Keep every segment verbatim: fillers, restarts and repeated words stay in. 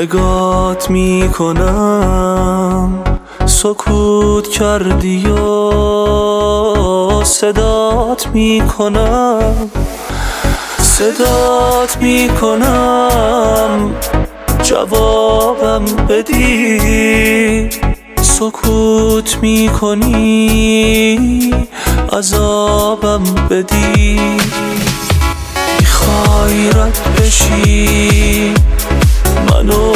نگات میکنم سکوت کردی و صدات میکنم صدات میکنم جوابم بدی سکوت میکنی عذابم بدی میخوای رد بشی منو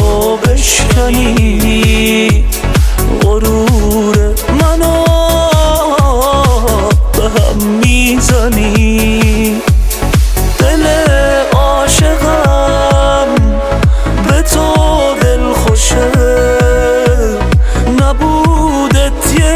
بشکنی غرور منو به هم میزنی دل عاشقم به تو دل خوشه نبودت یه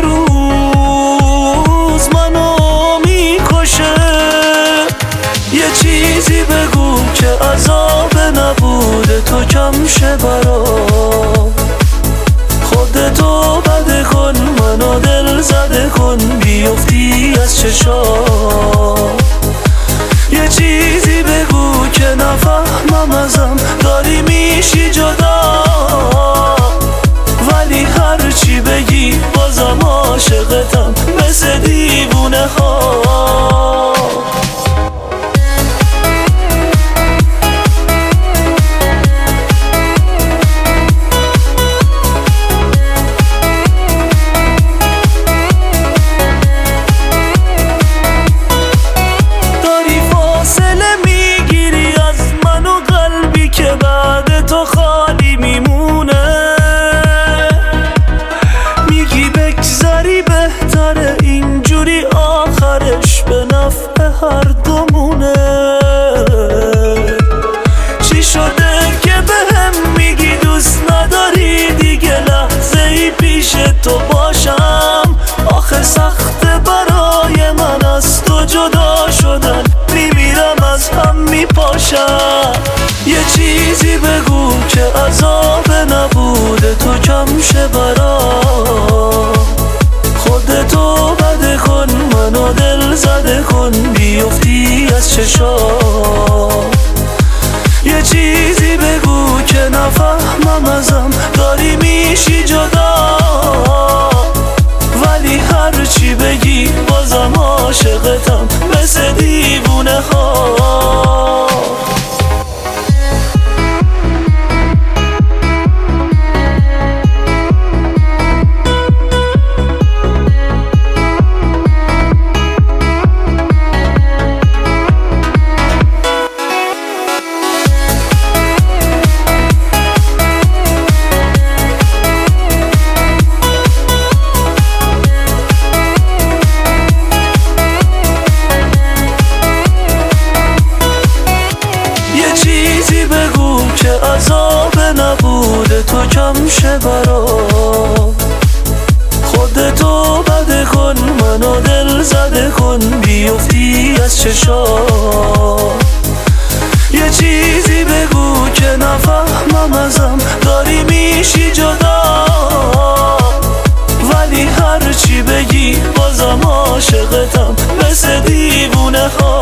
روز منو میکشه یه چیزی بگو که عذاب نبوده تو کم شه برام خودتو بده کن منو دل زده کن بیفتی از چشام یه چیزی بگو که نفهمم ازم داری میشی جدا ولی هرچی بگی بازم عاشقتم مثل دیوونه ها خالی میمونه میگی بگذری بهتره اینجوری آخرش به نفع هر دومونه چی شده که بهم میگی دوست نداری دیگه لحظه ای پیش تو باشم آخه سخته برای من از تو جدا شدن میمیرم از هم میپاشم یه چیزی بگو که عذاب نبوده تو کم شه برام خودتو بده کن منو دل زده کن بیفتی از چشام یه چیزی بگو که نفهمم ازم داری میشی جدا ولی هرچی بگی بازم عاشقتم مثل دیوونه ها که عذاب نبوده تو کم شه برام خودتو بده کن منو دل زده کن بیفتی از چشام یه چیزی بگو که نفهمم ازم داری میشی جدا ولی هرچی بگی بازم عاشقتم مثل دیوونه ها